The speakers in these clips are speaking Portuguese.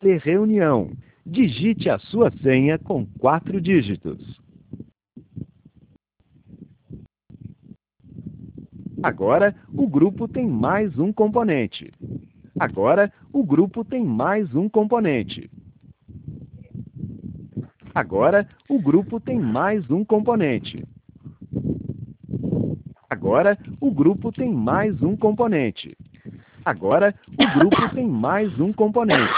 Reunião. Digite a sua senha com 4 dígitos. Agora, o grupo tem mais um componente. Agora, o grupo tem mais um componente. Agora, o grupo tem mais um componente. Agora, o grupo tem mais um componente. Agora, o grupo tem mais um componente.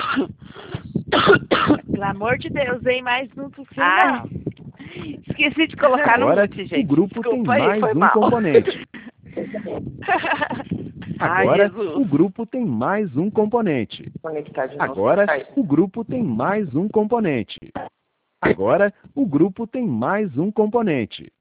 Pelo amor de Deus, hein? Mais um tossindo. Ai, esqueci de colocar no Agora, mute, gente. o grupo tem Desculpa aí, mais foi um mal. componente. Ai, Agora, Jesus. o grupo tem mais um componente. Conectar de novo. Agora, Aí. o grupo tem mais um componente. Agora, o grupo tem mais um componente.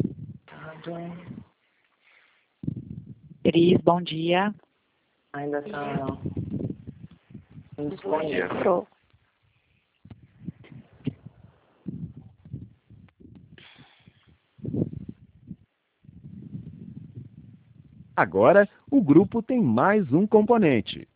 Cris, bom dia. Ainda tá Bom indisponível. dia. Show. Agora, o grupo tem mais um componente.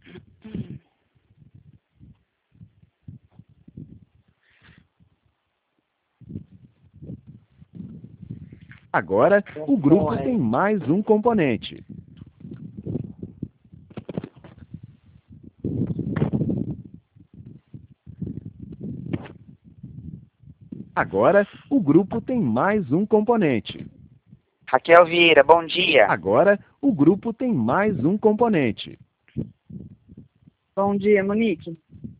Agora, o grupo tem mais um componente. Agora, o grupo tem mais um componente. Raquel Vieira, bom dia. Agora, o grupo tem mais um componente. Bom dia, Monique.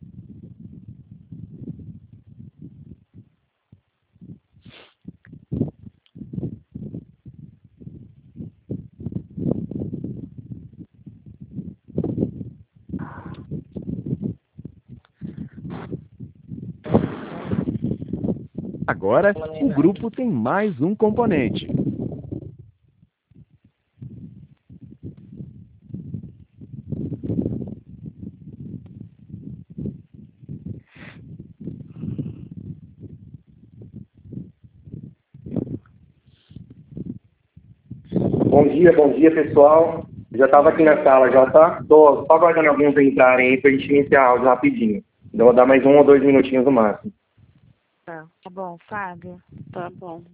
Agora, o grupo tem mais um componente. Bom dia, pessoal. Já estava aqui na sala, já tá? Tô só aguardando alguns entrarem aí para a gente iniciar a áudio rapidinho. Então, vou dar mais 1 ou 2 minutinhos no máximo. Tá bom, Fábio. Tá bom.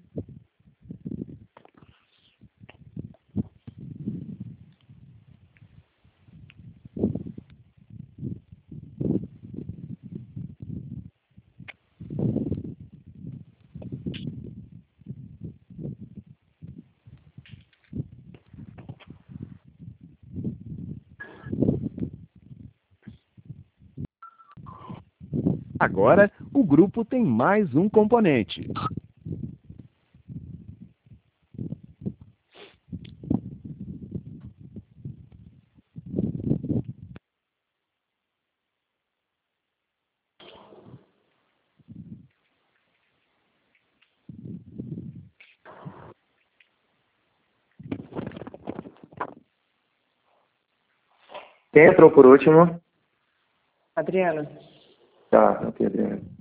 Agora, o grupo tem mais um componente. Quem entrou por último? Adriana. Tá, ok, Adriano.